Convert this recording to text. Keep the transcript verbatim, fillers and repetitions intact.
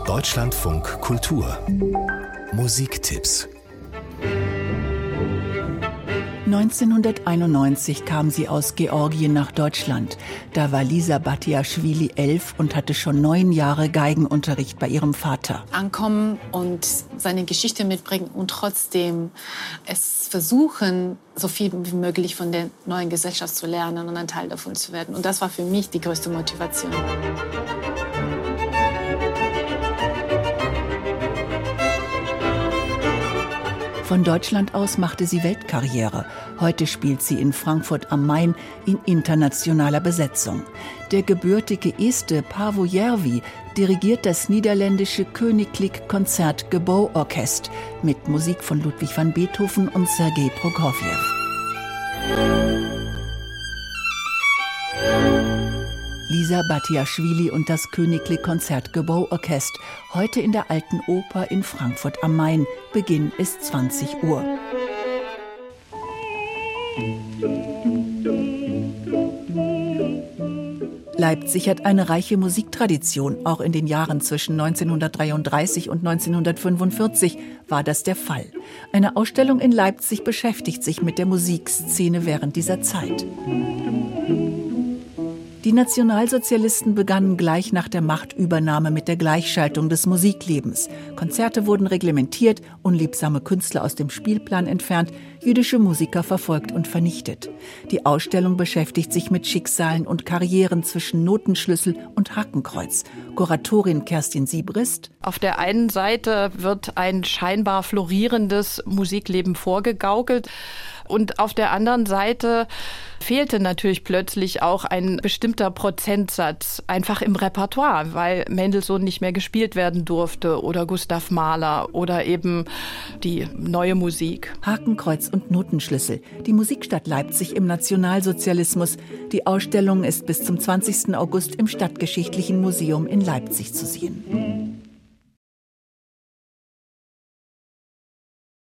Deutschlandfunk Kultur Musiktipps. neunzehnhunderteinundneunzig kam sie aus Georgien nach Deutschland. Da war Lisa Batiaschwili elf und hatte schon neun Jahre Geigenunterricht bei ihrem Vater. Ankommen und seine Geschichte mitbringen und trotzdem es versuchen, so viel wie möglich von der neuen Gesellschaft zu lernen und ein Teil davon zu werden. Und das war für mich die größte Motivation. Von Deutschland aus machte sie Weltkarriere. Heute spielt sie in Frankfurt am Main in internationaler Besetzung. Der gebürtige Este Paavo Järvi dirigiert das niederländische Königlich Concertgebouw-Orkest mit Musik von Ludwig van Beethoven und Sergei Prokofjew. Lisa Batiaschwili und das Königlich Concertgebouw-Orkest. Heute in der Alten Oper in Frankfurt am Main. Beginn ist zwanzig Uhr. Leipzig hat eine reiche Musiktradition. Auch in den Jahren zwischen neunzehnhundertdreiunddreißig und neunzehnhundertfünfundvierzig war das der Fall. Eine Ausstellung in Leipzig beschäftigt sich mit der Musikszene während dieser Zeit. Die Nationalsozialisten begannen gleich nach der Machtübernahme mit der Gleichschaltung des Musiklebens. Konzerte wurden reglementiert, unliebsame Künstler aus dem Spielplan entfernt, jüdische Musiker verfolgt und vernichtet. Die Ausstellung beschäftigt sich mit Schicksalen und Karrieren zwischen Notenschlüssel und Hakenkreuz. Kuratorin Kerstin Siebrist: Auf der einen Seite wird ein scheinbar florierendes Musikleben vorgegaukelt. Und auf der anderen Seite fehlte natürlich plötzlich auch ein bestimmter Prozentsatz einfach im Repertoire, weil Mendelssohn nicht mehr gespielt werden durfte oder Gustav Mahler oder eben die neue Musik. Hakenkreuz und Notenschlüssel. Die Musikstadt Leipzig im Nationalsozialismus. Die Ausstellung ist bis zum zwanzigsten August im Stadtgeschichtlichen Museum in Leipzig zu sehen.